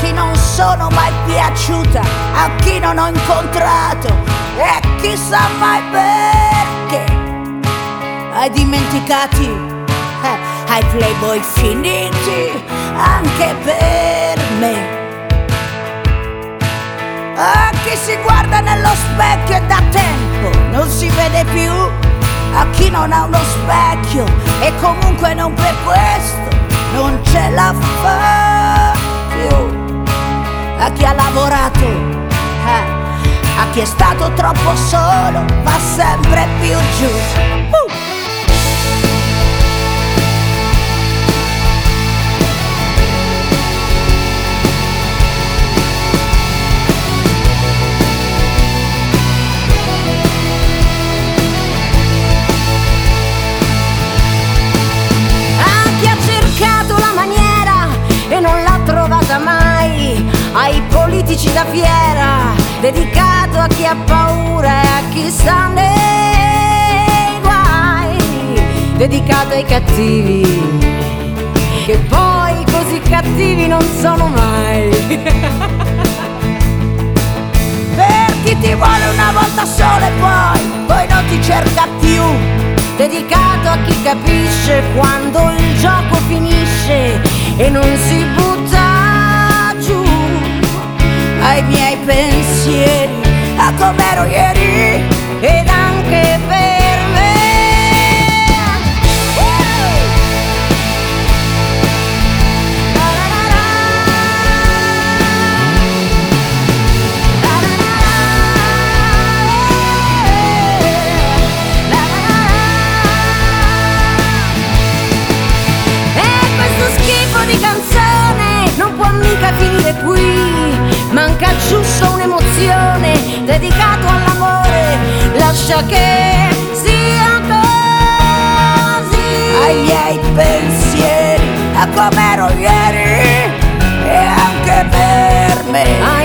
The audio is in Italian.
chi non sono mai piaciuta, a chi non ho incontrato e chissà mai perché. Hai dimenticati ai playboy finiti anche per me. A chi si guarda nello specchio e da tempo non si vede più, a chi non ha uno specchio e comunque non per questo non ce la fa più, a chi ha lavorato, a chi è stato troppo solo va sempre più giù. Ai politici da fiera, dedicato a chi ha paura e a chi sta nei guai, dedicato ai cattivi, che poi così cattivi non sono mai. Per chi ti vuole una volta sola e poi non ti cerca più, dedicato a chi capisce quando il gioco finisce e non si butta giù. Ai miei pensieri, a com'ero ieri ed anche per me. E questo schifo di canzone non può mica finire qui. Manca giusto un'emozione, dedicato all'amore, lascia che sia così. Ai miei pensieri, a com'ero ieri e anche per me.